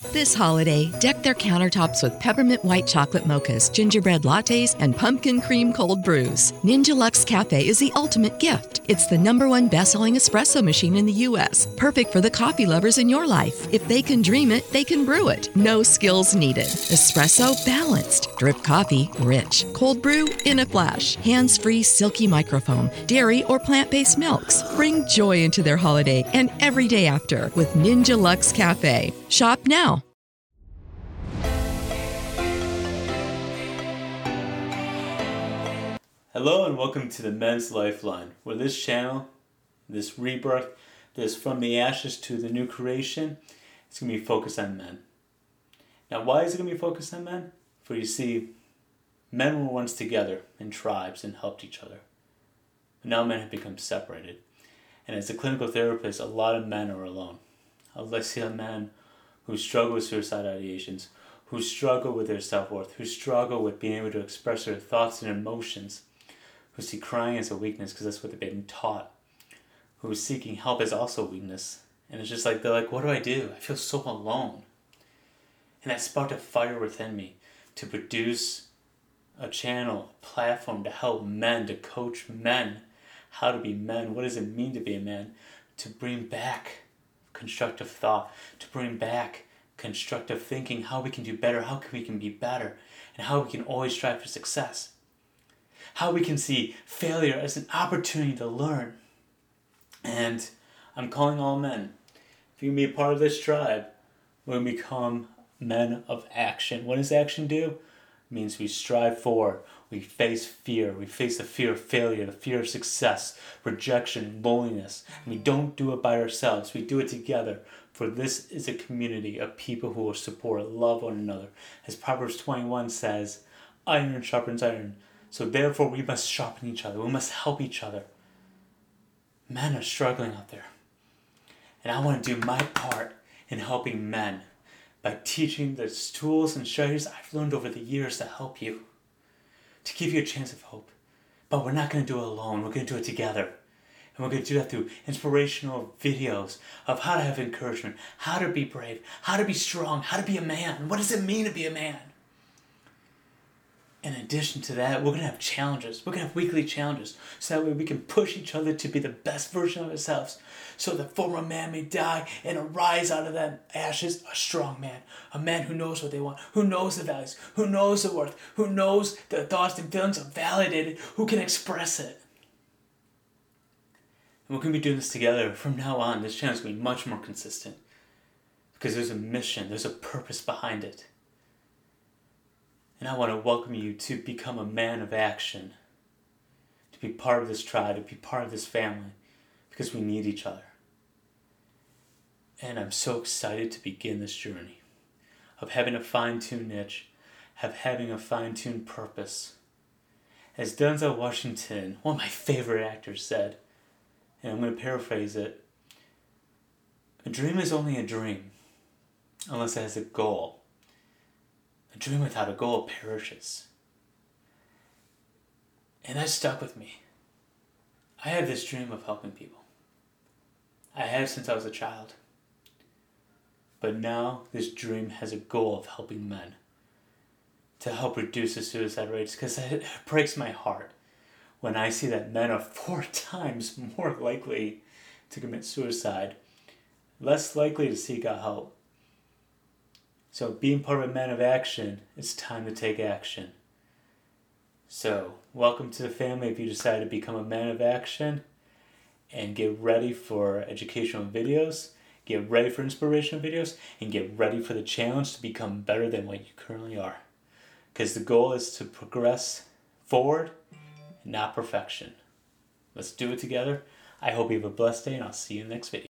This holiday, deck their countertops with peppermint white chocolate mochas, gingerbread lattes, and pumpkin cream cold brews. Ninja Luxe Cafe is the ultimate gift. It's the #1 best-selling espresso machine in the U.S., perfect for the coffee lovers in your life. If they can dream it, they can brew it. No skills needed. Espresso balanced. Drip coffee rich. Cold brew in a flash. Hands-free silky microfoam. Dairy or plant-based milks. Bring joy into their holiday and every day after with Ninja Luxe Cafe. Shop now. Hello and welcome to the Men's Lifeline, where this channel, this rebirth, this from the ashes to the new creation, it's going to be focused on men. Now, why is it going to be focused on men? For you see, men were once together in tribes and helped each other. But now men have become separated. And as a clinical therapist, a lot of men are alone. I see men who struggle with suicide ideations, who struggle with their self-worth, who struggle with being able to express their thoughts and emotions, who see crying as a weakness because that's what they've been taught, who is seeking help as also weakness. And it's just like, they're like, what do? I feel so alone. And that sparked a fire within me to produce a channel, a platform to help men, to coach men how to be men. What does it mean to be a man? To bring back constructive thought, to bring back constructive thinking, how we can do better, how we can be better, and how we can always strive for success. How we can see failure as an opportunity to learn. And I'm calling all men. If you can be a part of this tribe, we're going to become men of action. What does action do? It means we strive forward. We face fear. We face the fear of failure, the fear of success, rejection, loneliness. And we don't do it by ourselves. We do it together. For this is a community of people who will support, love one another. As Proverbs 21 says, iron sharpens iron. So therefore we must sharpen each other. We must help each other. Men are struggling out there. And I want to do my part in helping men by teaching the tools and strategies I've learned over the years to help you, to give you a chance of hope. But we're not going to do it alone. We're going to do it together. And we're going to do that through inspirational videos of how to have encouragement, how to be brave, how to be strong, how to be a man. What does it mean to be a man? In addition to that, we're going to have challenges. We're going to have weekly challenges. So that way we can push each other to be the best version of ourselves. So the former man may die and arise out of them ashes a strong man. A man who knows what they want, who knows the values, who knows the worth, who knows the thoughts and feelings are validated, who can express it. And we're going to be doing this together from now on. This channel is going to be much more consistent. Because there's a mission, there's a purpose behind it. And I want to welcome you to become a man of action, to be part of this tribe, to be part of this family, because we need each other. And I'm so excited to begin this journey of having a fine-tuned niche, of having a fine-tuned purpose. As Denzel Washington, one of my favorite actors, said, and I'm going to paraphrase it, a dream is only a dream unless it has a goal. A dream without a goal perishes. And that stuck with me. I have this dream of helping people. I have since I was a child. But now this dream has a goal of helping men. To help reduce the suicide rates. Because it breaks my heart when I see that men are 4 times more likely to commit suicide. Less likely to seek out help. So being part of a man of action, it's time to take action. So welcome to the family if you decide to become a man of action, and get ready for educational videos, get ready for inspirational videos, and get ready for the challenge to become better than what you currently are. Because the goal is to progress forward, not perfection. Let's do it together. I hope you have a blessed day, and I'll see you in the next video.